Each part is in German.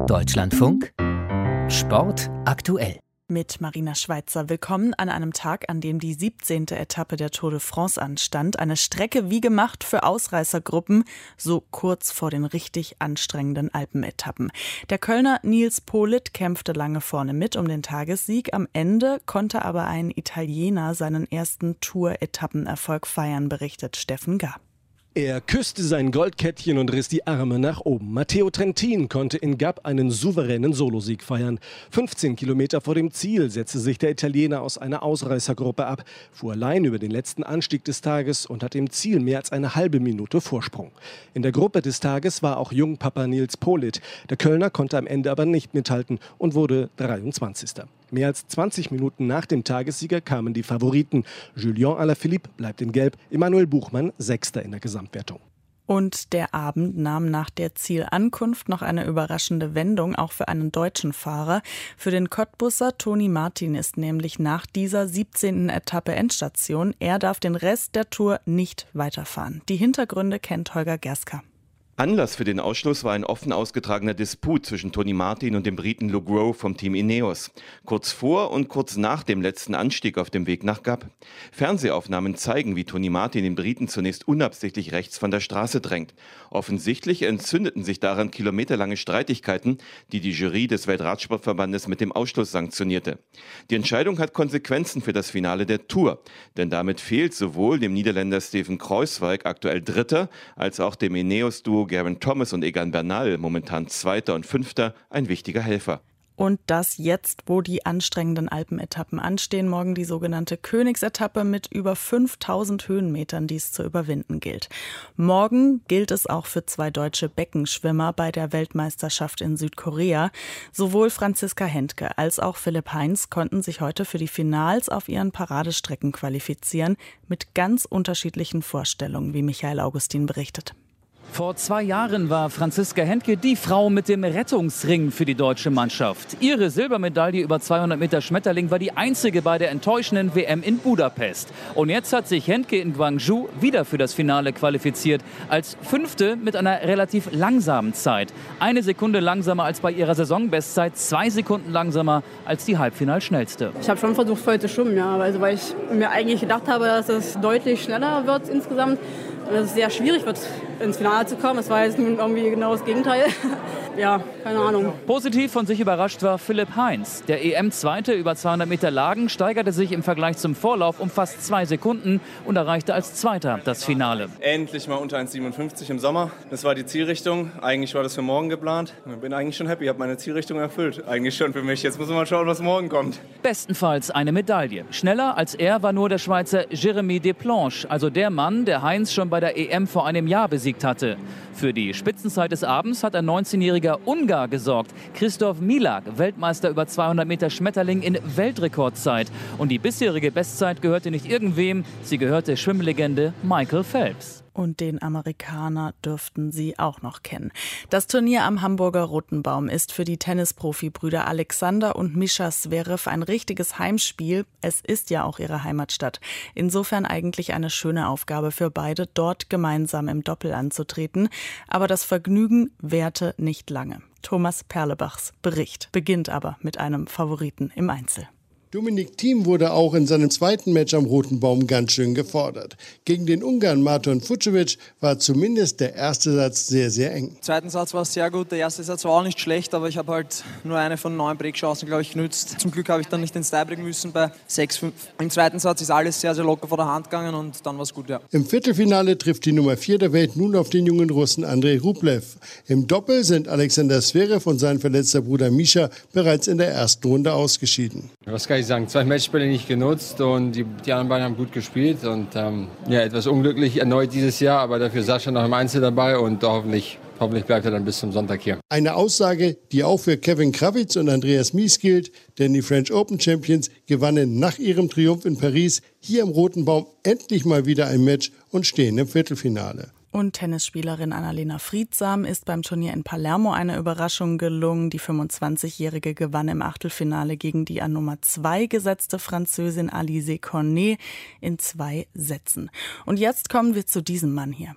Deutschlandfunk Sport aktuell. Mit Marina Schweizer. Willkommen an einem Tag, an dem die 17. Etappe der Tour de France anstand. Eine Strecke wie gemacht für Ausreißergruppen, so kurz vor den richtig anstrengenden Alpenetappen. Der Kölner Nils Politt kämpfte lange vorne mit um den Tagessieg. Am Ende konnte aber ein Italiener seinen ersten Tour-Etappenerfolg feiern, berichtet Steffen Gahr. Er küsste sein Goldkettchen und riss die Arme nach oben. Matteo Trentin konnte in Gap einen souveränen Solosieg feiern. 15 Kilometer vor dem Ziel setzte sich der Italiener aus einer Ausreißergruppe ab, fuhr allein über den letzten Anstieg des Tages und hatte im Ziel mehr als eine halbe Minute Vorsprung. In der Gruppe des Tages war auch Jungpapa Nils Politt. Der Kölner konnte am Ende aber nicht mithalten und wurde 23. Mehr als 20 Minuten nach dem Tagessieger kamen die Favoriten. Julien Alaphilippe bleibt in Gelb, Emanuel Buchmann Sechster in der Gesamtwertung. Und der Abend nahm nach der Zielankunft noch eine überraschende Wendung, auch für einen deutschen Fahrer. Für den Cottbusser Toni Martin ist nämlich nach dieser 17. Etappe Endstation. Er darf den Rest der Tour nicht weiterfahren. Die Hintergründe kennt Holger Gerska. Anlass für den Ausschluss war ein offen ausgetragener Disput zwischen Toni Martin und dem Briten Luke Rowe vom Team Ineos. Kurz vor und kurz nach dem letzten Anstieg auf dem Weg nach Gap. Fernsehaufnahmen zeigen, wie Toni Martin den Briten zunächst unabsichtlich rechts von der Straße drängt. Offensichtlich entzündeten sich daran kilometerlange Streitigkeiten, die die Jury des Weltradsportverbandes mit dem Ausschluss sanktionierte. Die Entscheidung hat Konsequenzen für das Finale der Tour, denn damit fehlt sowohl dem Niederländer Steven Kruijswijk, aktuell Dritter, als auch dem Ineos-Duo Geraint Thomas und Egan Bernal, momentan Zweiter und Fünfter, ein wichtiger Helfer. Und das jetzt, wo die anstrengenden Alpenetappen anstehen. Morgen die sogenannte Königsetappe mit über 5000 Höhenmetern, die es zu überwinden gilt. Morgen gilt es auch für zwei deutsche Beckenschwimmer bei der Weltmeisterschaft in Südkorea. Sowohl Franziska Hentke als auch Philipp Heins konnten sich heute für die Finals auf ihren Paradestrecken qualifizieren. Mit ganz unterschiedlichen Vorstellungen, wie Michael Augustin berichtet. Vor 2 Jahren war Franziska Hentke die Frau mit dem Rettungsring für die deutsche Mannschaft. Ihre Silbermedaille über 200 Meter Schmetterling war die einzige bei der enttäuschenden WM in Budapest. Und jetzt hat sich Hentke in Gwangju wieder für das Finale qualifiziert. Als Fünfte mit einer relativ langsamen Zeit. 1 Sekunde langsamer als bei ihrer Saisonbestzeit, 2 Sekunden langsamer als die Halbfinalschnellste. Ich habe schon versucht, voll zu schwimmen, ja, also weil ich mir eigentlich gedacht habe, dass es deutlich schneller wird insgesamt. Und dass es sehr schwierig wird, ins Finale zu kommen. Das war jetzt nun irgendwie genau das Gegenteil. Ja, keine Ahnung. Positiv von sich überrascht war Philipp Heins. Der EM-Zweite über 200 Meter Lagen steigerte sich im Vergleich zum Vorlauf um fast 2 Sekunden und erreichte als Zweiter das Finale. Endlich mal unter 1,57 im Sommer. Das war die Zielrichtung. Eigentlich war das für morgen geplant. Ich bin eigentlich schon happy. Ich habe meine Zielrichtung erfüllt. Eigentlich schon für mich. Jetzt muss man mal schauen, was morgen kommt. Bestenfalls eine Medaille. Schneller als er war nur der Schweizer Jérémy Desplanches, also der Mann, der Heins schon bei der EM vor einem Jahr besiegt hatte. Für die Spitzenzeit des Abends hat ein 19-jähriger Ungar gesorgt. Christoph Milak, Weltmeister über 200 Meter Schmetterling in Weltrekordzeit. Und die bisherige Bestzeit gehörte nicht irgendwem, sie gehörte Schwimmlegende Michael Phelps. Und den Amerikaner dürften Sie auch noch kennen. Das Turnier am Hamburger Rotenbaum ist für die Tennisprofi-Brüder Alexander und Mischa Zverev ein richtiges Heimspiel. Es ist ja auch ihre Heimatstadt. Insofern eigentlich eine schöne Aufgabe für beide, dort gemeinsam im Doppel anzutreten. Aber das Vergnügen währte nicht lange. Thomas Perlebachs Bericht beginnt aber mit einem Favoriten im Einzel. Dominik Thiem wurde auch in seinem zweiten Match am Roten Baum ganz schön gefordert. Gegen den Ungarn Marton Fucsovics war zumindest der erste Satz sehr, sehr eng. Im zweiten Satz war es sehr gut, der erste Satz war auch nicht schlecht, aber ich habe halt nur eine von 9 Breakchancen, glaube ich, genützt. Zum Glück habe ich dann nicht ins Tiebreak müssen bei 6-5. Im zweiten Satz ist alles sehr, sehr locker vor der Hand gegangen und dann war es gut, ja. Im Viertelfinale trifft die Nummer 4 der Welt nun auf den jungen Russen Andrei Rublev. Im Doppel sind Alexander Zverev und sein verletzter Bruder Mischa bereits in der ersten Runde ausgeschieden. Was kann ich sagen? 2 Matchspiele nicht genutzt und die anderen beiden haben gut gespielt und etwas unglücklich erneut dieses Jahr, aber dafür Sascha noch im Einzel dabei und hoffentlich bleibt er dann bis zum Sonntag hier. Eine Aussage, die auch für Kevin Krawitz und Andreas Mies gilt, denn die French Open Champions gewannen nach ihrem Triumph in Paris hier am Roten Baum endlich mal wieder ein Match und stehen im Viertelfinale. Und Tennisspielerin Annalena Friedsam ist beim Turnier in Palermo eine Überraschung gelungen. Die 25-Jährige gewann im Achtelfinale gegen die an Nummer 2 gesetzte Französin Alizé Cornet in 2 Sätzen. Und jetzt kommen wir zu diesem Mann hier.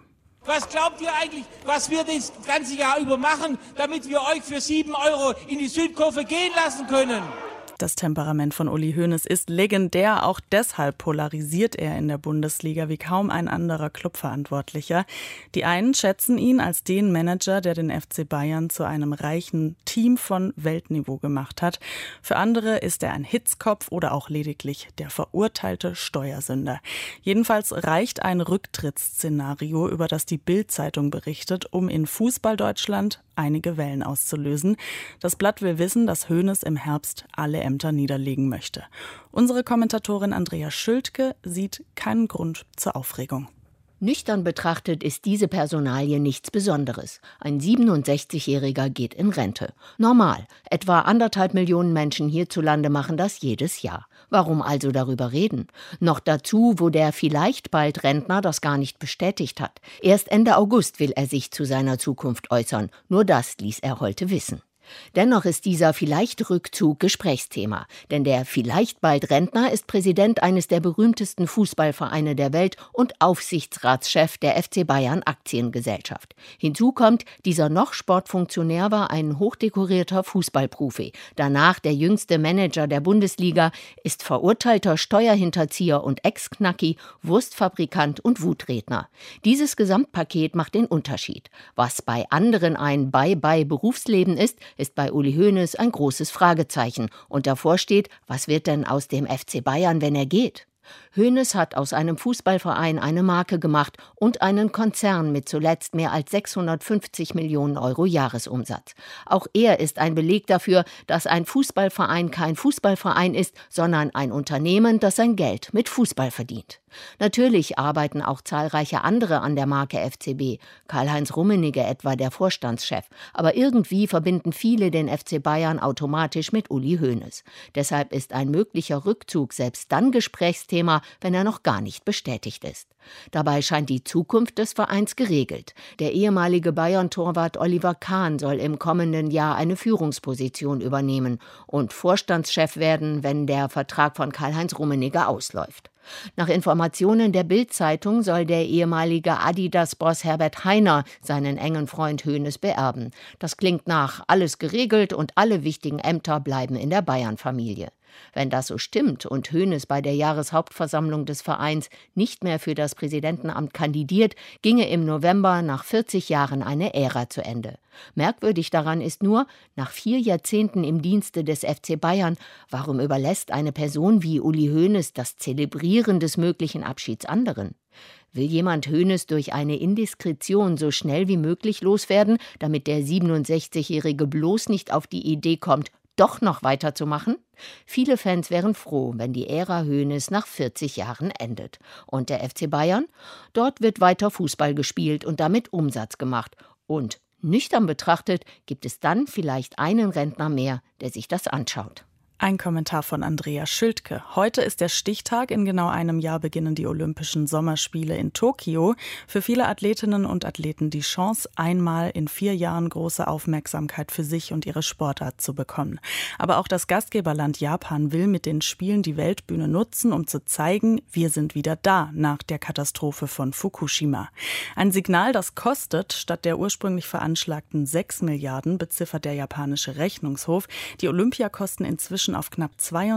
Was glaubt ihr eigentlich, was wir das ganze Jahr über machen, damit wir euch für 7 € in die Südkurve gehen lassen können? Das Temperament von Uli Hoeneß ist legendär. Auch deshalb polarisiert er in der Bundesliga wie kaum ein anderer Clubverantwortlicher. Die einen schätzen ihn als den Manager, der den FC Bayern zu einem reichen Team von Weltniveau gemacht hat. Für andere ist er ein Hitzkopf oder auch lediglich der verurteilte Steuersünder. Jedenfalls reicht ein Rücktrittsszenario, über das die Bild-Zeitung berichtet, um in Fußball-Deutschland einige Wellen auszulösen. Das Blatt will wissen, dass Hoeneß im Herbst alle Ämter niederlegen möchte. Unsere Kommentatorin Andrea Schültke sieht keinen Grund zur Aufregung. Nüchtern betrachtet ist diese Personalie nichts Besonderes. Ein 67-Jähriger geht in Rente. Normal. Etwa 1,5 Millionen Menschen hierzulande machen das jedes Jahr. Warum also darüber reden? Noch dazu, wo der vielleicht bald Rentner das gar nicht bestätigt hat. Erst Ende August will er sich zu seiner Zukunft äußern. Nur das ließ er heute wissen. Dennoch ist dieser Vielleicht-Rückzug Gesprächsthema, denn der vielleicht bald Rentner ist Präsident eines der berühmtesten Fußballvereine der Welt und Aufsichtsratschef der FC Bayern Aktiengesellschaft. Hinzu kommt, dieser noch Sportfunktionär war ein hochdekorierter Fußballprofi, danach der jüngste Manager der Bundesliga, ist verurteilter Steuerhinterzieher und Ex-Knacki, Wurstfabrikant und Wutredner. Dieses Gesamtpaket macht den Unterschied. Was bei anderen ein Bye-bye-Berufsleben ist bei Uli Hoeneß ein großes Fragezeichen. Und davor steht, was wird denn aus dem FC Bayern, wenn er geht? Hoeneß hat aus einem Fußballverein eine Marke gemacht und einen Konzern mit zuletzt mehr als 650 Millionen € Jahresumsatz. Auch er ist ein Beleg dafür, dass ein Fußballverein kein Fußballverein ist, sondern ein Unternehmen, das sein Geld mit Fußball verdient. Natürlich arbeiten auch zahlreiche andere an der Marke FCB, Karl-Heinz Rummenigge etwa, der Vorstandschef. Aber irgendwie verbinden viele den FC Bayern automatisch mit Uli Hoeneß. Deshalb ist ein möglicher Rückzug selbst dann Gesprächsthema, wenn er noch gar nicht bestätigt ist. Dabei scheint die Zukunft des Vereins geregelt. Der ehemalige Bayern-Torwart Oliver Kahn soll im kommenden Jahr eine Führungsposition übernehmen und Vorstandschef werden, wenn der Vertrag von Karl-Heinz Rummenigge ausläuft. Nach Informationen der Bild-Zeitung soll der ehemalige Adidas-Boss Herbert Hainer seinen engen Freund Hoeneß beerben. Das klingt nach alles geregelt und alle wichtigen Ämter bleiben in der Bayern-Familie. Wenn das so stimmt und Hoeneß bei der Jahreshauptversammlung des Vereins nicht mehr für das Präsidentenamt kandidiert, ginge im November nach 40 Jahren eine Ära zu Ende. Merkwürdig daran ist nur, nach 4 Jahrzehnten im Dienste des FC Bayern, warum überlässt eine Person wie Uli Hoeneß das Zelebrieren des möglichen Abschieds anderen? Will jemand Hoeneß durch eine Indiskretion so schnell wie möglich loswerden, damit der 67-Jährige bloß nicht auf die Idee kommt, doch noch weiterzumachen? Viele Fans wären froh, wenn die Ära Hoeneß nach 40 Jahren endet. Und der FC Bayern? Dort wird weiter Fußball gespielt und damit Umsatz gemacht. Und nüchtern betrachtet gibt es dann vielleicht einen Rentner mehr, der sich das anschaut. Ein Kommentar von Andrea Schültke. Heute ist der Stichtag. In genau einem Jahr beginnen die Olympischen Sommerspiele in Tokio. Für viele Athletinnen und Athleten die Chance, einmal in 4 Jahren große Aufmerksamkeit für sich und ihre Sportart zu bekommen. Aber auch das Gastgeberland Japan will mit den Spielen die Weltbühne nutzen, um zu zeigen, wir sind wieder da nach der Katastrophe von Fukushima. Ein Signal, das kostet, statt der ursprünglich veranschlagten 6 Milliarden, beziffert der japanische Rechnungshof. Die Olympiakosten inzwischen auf knapp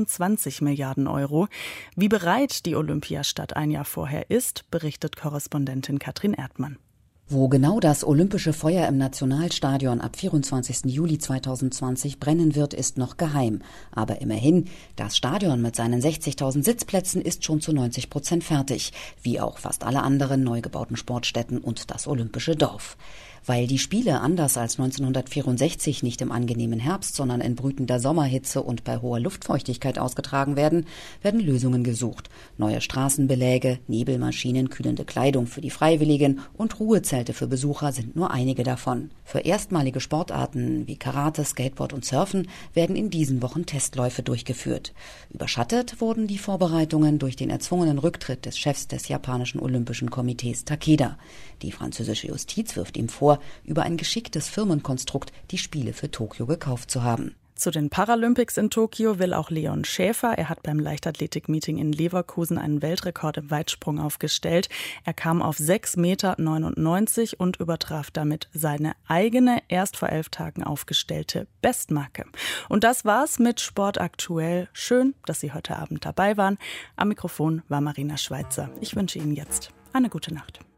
22 Milliarden €. Wie bereit die Olympiastadt ein Jahr vorher ist, berichtet Korrespondentin Katrin Erdmann. Wo genau das olympische Feuer im Nationalstadion ab 24. Juli 2020 brennen wird, ist noch geheim. Aber immerhin, das Stadion mit seinen 60.000 Sitzplätzen ist schon zu 90% fertig, wie auch fast alle anderen neu gebauten Sportstätten und das olympische Dorf. Weil die Spiele anders als 1964 nicht im angenehmen Herbst, sondern in brütender Sommerhitze und bei hoher Luftfeuchtigkeit ausgetragen werden, werden Lösungen gesucht. Neue Straßenbeläge, Nebelmaschinen, kühlende Kleidung für die Freiwilligen und Ruhezelte für Besucher sind nur einige davon. Für erstmalige Sportarten wie Karate, Skateboard und Surfen werden in diesen Wochen Testläufe durchgeführt. Überschattet wurden die Vorbereitungen durch den erzwungenen Rücktritt des Chefs des japanischen Olympischen Komitees Takeda. Die französische Justiz wirft ihm vor, über ein geschicktes Firmenkonstrukt die Spiele für Tokio gekauft zu haben. Zu den Paralympics in Tokio will auch Leon Schäfer. Er hat beim Leichtathletik-Meeting in Leverkusen einen Weltrekord im Weitsprung aufgestellt. Er kam auf 6,99 Meter und übertraf damit seine eigene, erst vor 11 Tagen aufgestellte Bestmarke. Und das war's mit Sport aktuell. Schön, dass Sie heute Abend dabei waren. Am Mikrofon war Marina Schweitzer. Ich wünsche Ihnen jetzt eine gute Nacht.